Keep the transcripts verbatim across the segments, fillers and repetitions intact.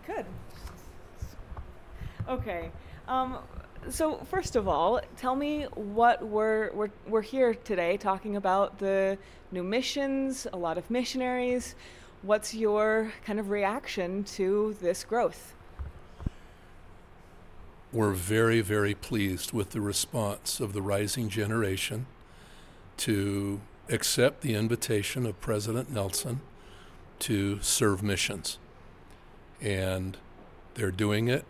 Good. Okay. Um, so first of all, tell me what we're, we're we're here today talking about the new missions, a lot of missionaries. What's your kind of reaction to this growth? We're very, very pleased with the response of the rising generation to accept the invitation of President Nelson to serve missions. And they're doing it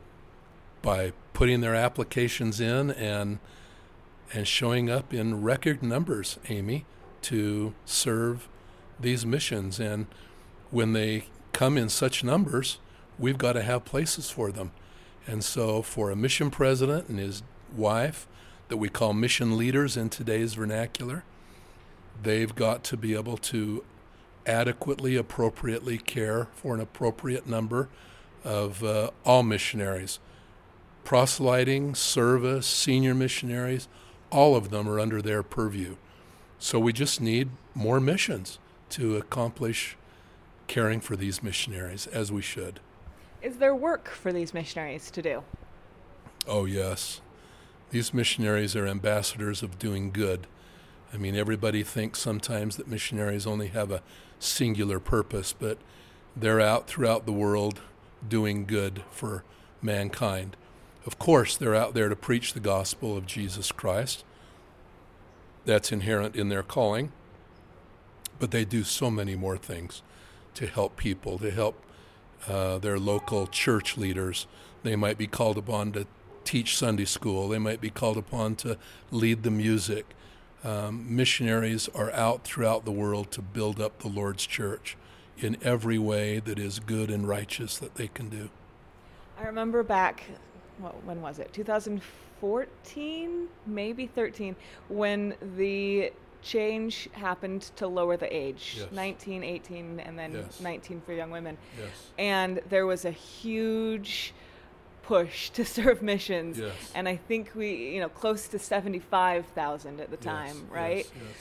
by putting their applications in and and showing up in record numbers, Amy, to serve these missions. And when they come in such numbers, we've got to have places for them. And so for a mission president and his wife, that we call mission leaders in today's vernacular, they've got to be able to adequately, appropriately care for an appropriate number of uh, all missionaries. Proselyting, service, senior missionaries, all of them are under their purview. So we just need more missions to accomplish caring for these missionaries, as we should. Is there work for these missionaries to do? Oh, yes. These missionaries are ambassadors of doing good. I mean, everybody thinks sometimes that missionaries only have a singular purpose, but they're out throughout the world doing good for mankind. Of course, they're out there to preach the gospel of Jesus Christ. That's inherent in their calling. But they do so many more things to help people, to help uh, their local church leaders. They might be called upon to teach Sunday school. They might be called upon to lead the music. Um, missionaries are out throughout the world to build up the Lord's church in every way that is good and righteous that they can do. I remember back, what, when was it? two thousand fourteen, maybe thirteen, when the change happened to lower the age, yes. nineteen, eighteen, and then yes. nineteen for young women. Yes. And there was a huge push to serve missions. Yes. And I think we, you know, close to seventy-five thousand at the time, yes. right? Yes. Yes.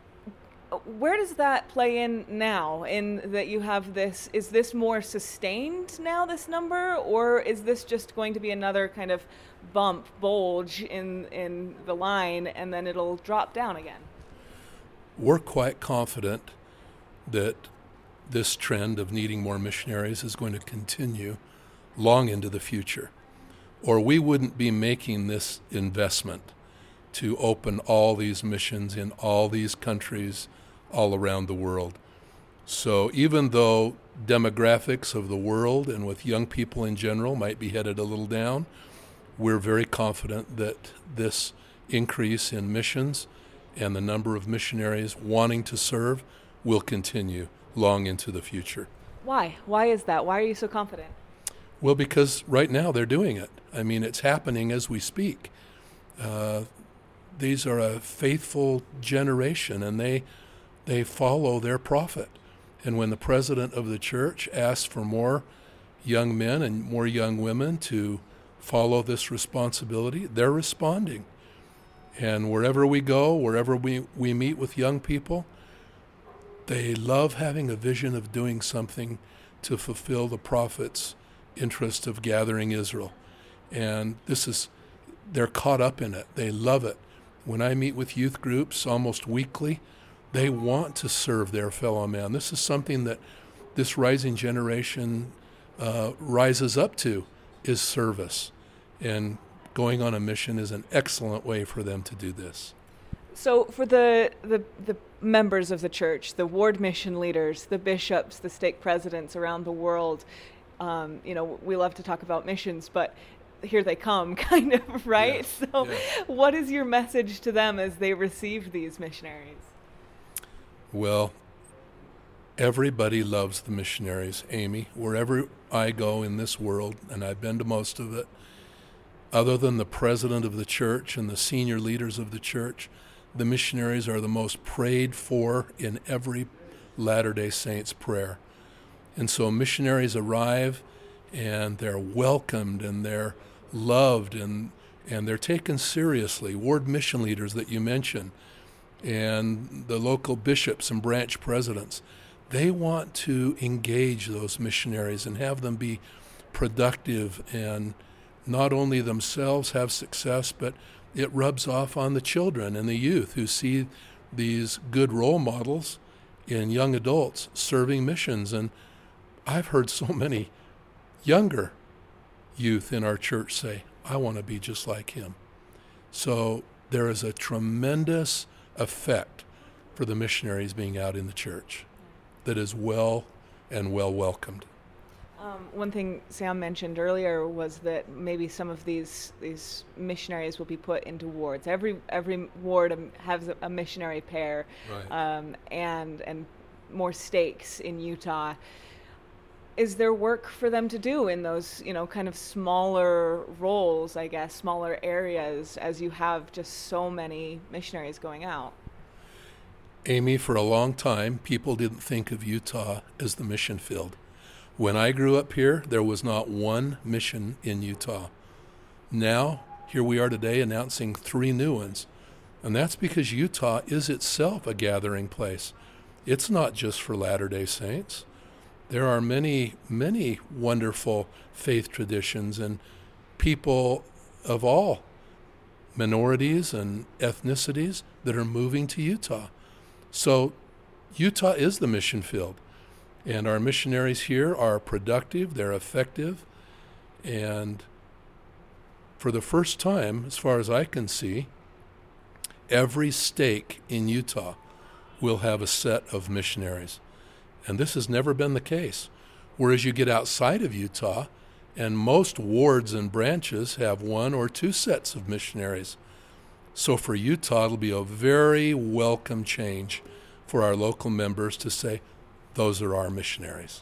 Where does that play in now, in that you have this, is this more sustained now, this number, or is this just going to be another kind of bump, bulge in, in the line, and then it'll drop down again? We're quite confident that this trend of needing more missionaries is going to continue long into the future, or we wouldn't be making this investment to open all these missions in all these countries all around the world. So even though demographics of the world and with young people in general might be headed a little down, we're very confident that this increase in missions and the number of missionaries wanting to serve will continue long into the future. Why? Why is that? Why are you so confident? Well, because right now they're doing it. I mean, it's happening as we speak. Uh, these are a faithful generation, and they they follow their prophet. And when the president of the church asks for more young men and more young women to follow this responsibility, they're responding. And wherever we go, wherever we, we meet with young people, they love having a vision of doing something to fulfill the prophet's interest of gathering Israel. And this is, they're caught up in it. They love it. When I meet with youth groups almost weekly, they want to serve their fellow man. This is something that this rising generation uh, rises up to, is service. And going on a mission is an excellent way for them to do this. So for the, the, the members of the church, the ward mission leaders, the bishops, the stake presidents around the world, um, you know, we love to talk about missions, but here they come, kind of, right? Yes, so yes. What is your message to them as they receive these missionaries? Well, everybody loves the missionaries, Amy. Wherever I go in this world, and I've been to most of it, other than the president of the church and the senior leaders of the church, the missionaries are the most prayed for in every Latter-day Saints prayer. And so missionaries arrive, and they're welcomed, and they're loved, and and they're taken seriously. Ward mission leaders that you mentioned, and the local bishops and branch presidents, they want to engage those missionaries and have them be productive and not only themselves have success, but it rubs off on the children and the youth who see these good role models in young adults serving missions. And I've heard so many younger youth in our church say, I want to be just like him. So there is a tremendous effect for the missionaries being out in the church that is well and well welcomed. Um, one thing Sam mentioned earlier was that maybe some of these these missionaries will be put into wards. Every every ward um, has a, a missionary pair, Right. um, and and more stakes in Utah. Is there work for them to do in those, you know, kind of smaller roles, I guess, smaller areas, as you have just so many missionaries going out? Amy, for a long time, people didn't think of Utah as the mission field. When I grew up here, there was not one mission in Utah. Now, here we are today announcing three new ones. And that's because Utah is itself a gathering place. It's not just for Latter-day Saints. There are many, many wonderful faith traditions and people of all minorities and ethnicities that are moving to Utah. So Utah is the mission field. And our missionaries here are productive, they're effective, and for the first time, as far as I can see, every stake in Utah will have a set of missionaries. And this has never been the case. Whereas you get outside of Utah, and most wards and branches have one or two sets of missionaries. So for Utah, it'll be a very welcome change for our local members to say, those are our missionaries.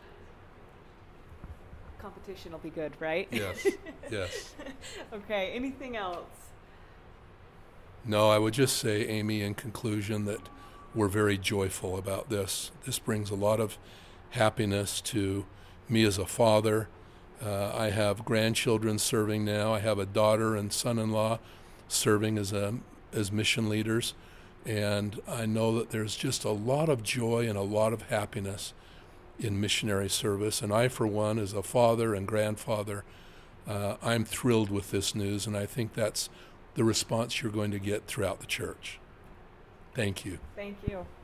Competition will be good, right? Yes, yes. Okay, anything else? No, I would just say, Amy, in conclusion, that we're very joyful about this. This brings a lot of happiness to me as a father. Uh, I have grandchildren serving now. I have a daughter and son-in-law serving as a, as mission leaders. And I know that there's just a lot of joy and a lot of happiness in missionary service. And I, for one, as a father and grandfather, uh, I'm thrilled with this news, and I think that's the response you're going to get throughout the church. Thank you. Thank you.